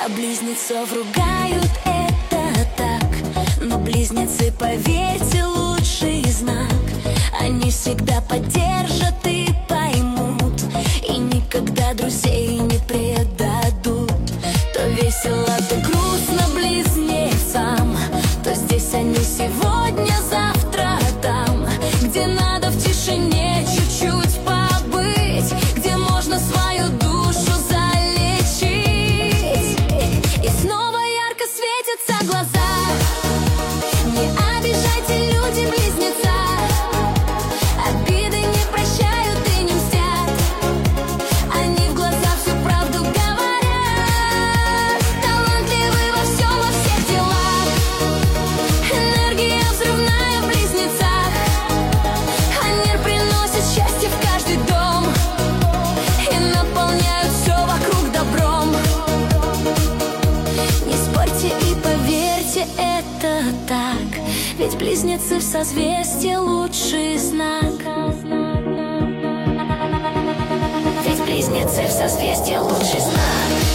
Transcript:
А близнецов ругают, это так. Но близнецы, поверьте, лучший знак. Они всегда поддержат и поймут, и никогда друзей не предадут. То весело, то грустно близнецам, то здесь они сегодня, завтра там. Где надо в тишине чуть-чуть побыть, где можно свою душу залечить. И снова ярко светятся глаза. Не обижайте, люди-близнеца, обиды не прощают и не мстят. Они в глаза всю правду говорят. Талантливы во всем, во всех делах. Энергия взрывная в близнецах. Они приносят счастье в каждый дом и наполняют все вокруг добром. Не спорьте и поверьте, это так. Ведь близнецы в созвездии лучший знак. Ведь близнецы в созвездии лучший знак.